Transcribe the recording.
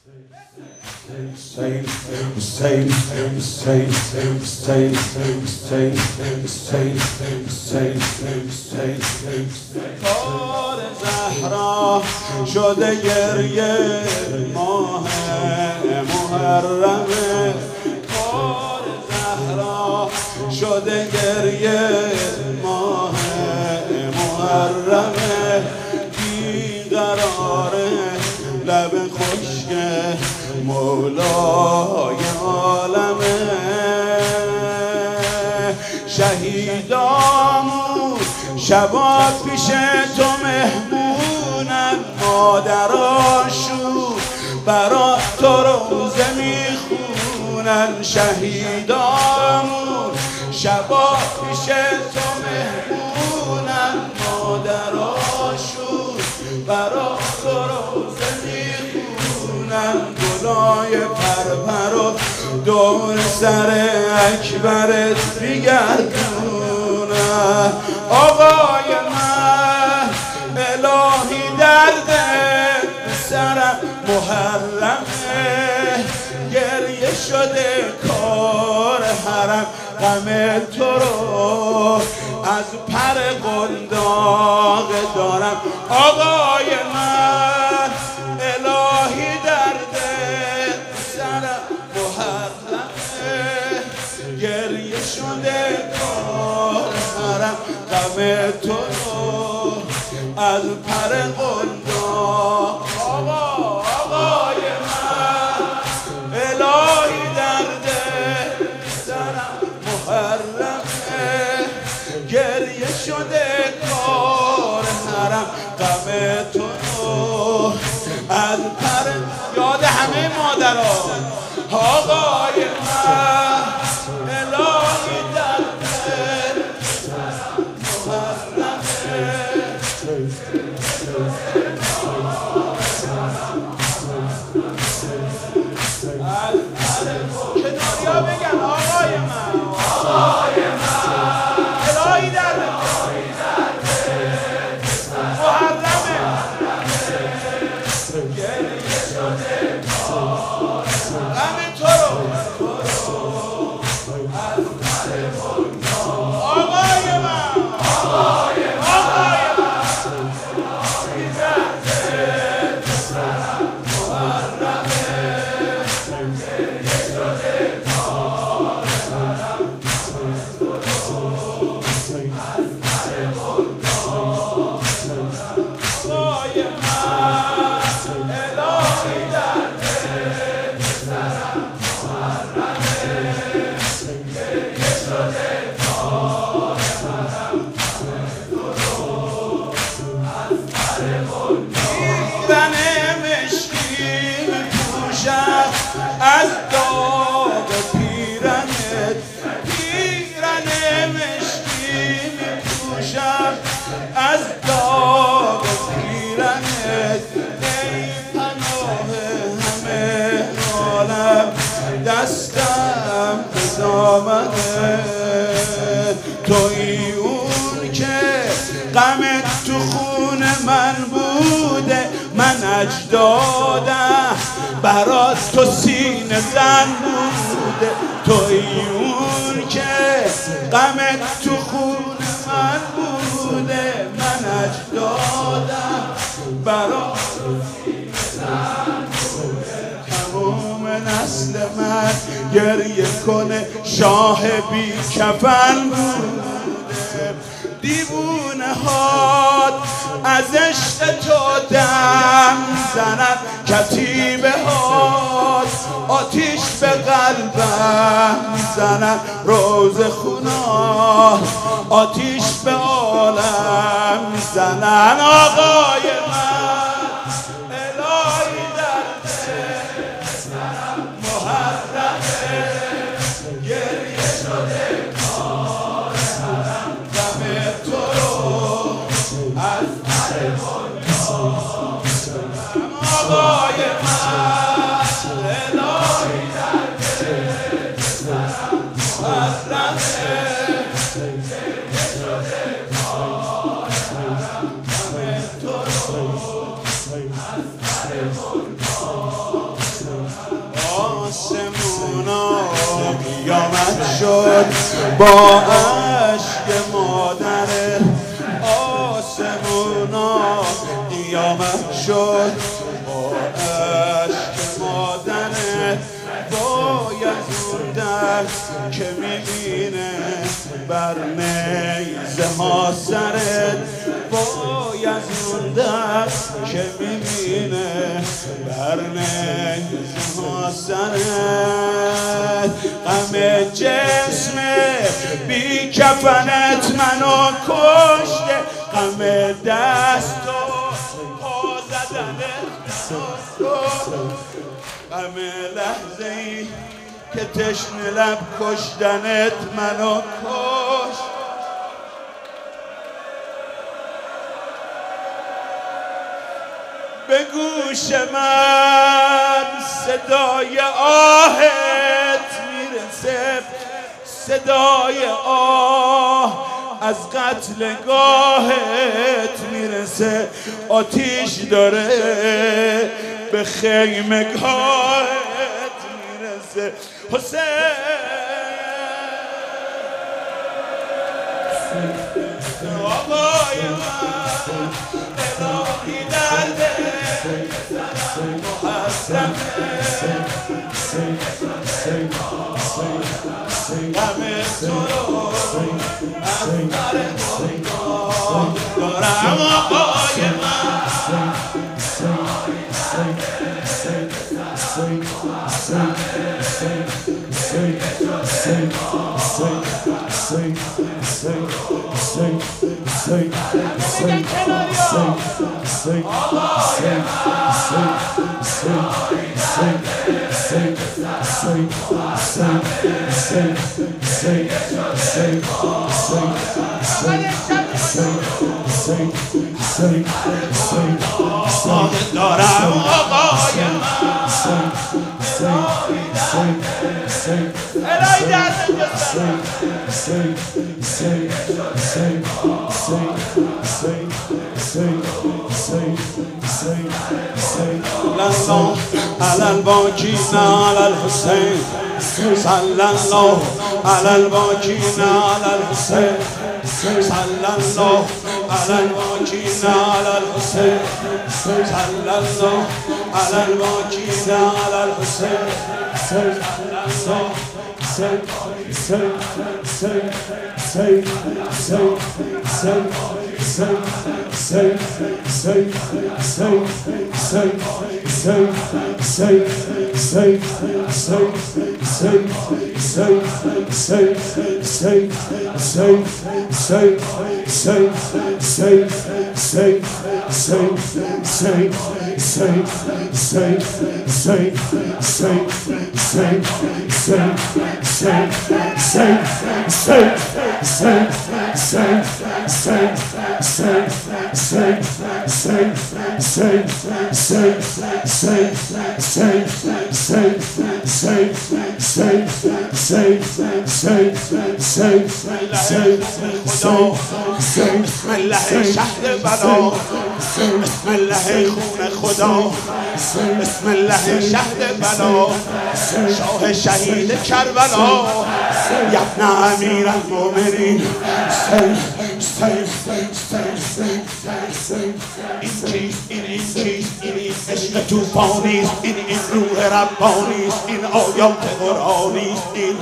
کار زهرا شده گریه ماه محرمه، کار زهرا شده گریه ماه محرمه، بیقراره لب خشک مولای عالمه. شهیدامون شبات پیش تو مهمونن، مادراشون برا تو روزه میخونن. شهیدامون شبات پیش تو مهمونن، مادراشون برا تو روزه میخونن. گلای پرپر و دور سر اکبرت میگردونن. آقای من الهی دردت سرم محرمه، گریه شده کار حرم. غم تو رو از پر قنداق دارم. آقای من الهی دردت سرم محرمه، گریه شده کار حرم. غم تو رو از پر قنداق. آقای من الهی دردت سرم محرمه، گریه شده کار حرم. غم تو رو از پر یاد همه مادران. آقای من الهی دردت سرم محرمه، کناریا بگن آقای من الهی دردت محرمه، گریه شده غم تو رو از پر قنداق. آقای من از داغ پیرنت، پیرن مشکی میپوشم از داغ پیرنت. ای پناه همه عالم دستم به دامنت. تویی اون که غمت تو خون من بوده، من اجدادم برات تو سینه زن بوده. تویی اون که غمت تو خون من بوده، من اجدادم برات تو سینه زن بوده. تمام نسل من گریه کنه شاه بی کفن بوده. دیوونه هات از عشق تو دم زنن، کتیبه هات آتیش به قلبم زنن. روز خونات آتیش به عالم زنن. آقای من الهی دردت سرم محرمه، گریه شده کار حرم. غم تو رو از پر قنداق. آقای من الهی دردت سرم محرمه، گریه شده کار حرم. غم تو رو شد با عشق مادر آسمونا قیامت شد با عشق مادر باید اون دست که میبینه بر نیزه ها سرت باید اون دست که میبینه بر نیزه ها سرت غم جسم بی کفنت منو کشته غم دست و پا زدنت غم لحظه ای که تشنه لب کشتنت منو کشت به گوش من صدای آهت میرسه صدای آه از قتل گاهت میرسه آتیش داره به خیمه گاهت میرسه حسین آقای من الهی درده محرمه غم تو رو از در گناه دارم آقای من دارم آقای على الباكين على الحسين صلى الله على الباكين على الحسين صلى الله على الباكين على الحسين صلى الله على الباكين على الحسين بسم الله شهد بلا بسم الله خون خدا بسم الله شهد بلا شاه شهید کربلا یبن امیر المؤمنین این عشق توفانیست این روح ربانیست این آیات قرآنیست این